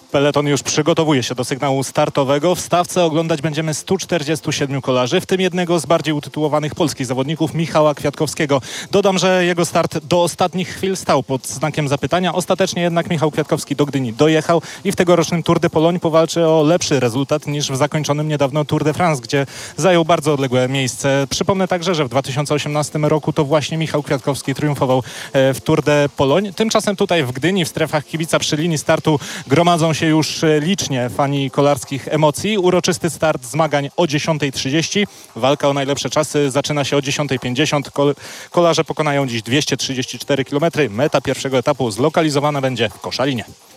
Peleton już przygotowuje się do sygnału startowego. W stawce oglądać będziemy 147 kolarzy, w tym jednego z bardziej utytułowanych polskich zawodników, Michała Kwiatkowskiego. Dodam, że jego start do ostatnich chwil stał pod znakiem zapytania. Ostatecznie jednak Michał Kwiatkowski do Gdyni dojechał i w tegorocznym Tour de Pologne powalczy o lepszy rezultat niż w zakończonym niedawno Tour de France, gdzie zajął bardzo odległe miejsce. Przypomnę także, że w 2018 roku to właśnie Michał Kwiatkowski triumfował w Tour de Pologne. Tymczasem tutaj w Gdyni, w strefach kibica przy linii startu gromadzą się już licznie fani kolarskich emocji. Uroczysty start zmagań o 10:30. Walka o najlepsze czasy zaczyna się o 10:50. Kolarze pokonają dziś 234 km. Meta pierwszego etapu zlokalizowana będzie w Koszalinie.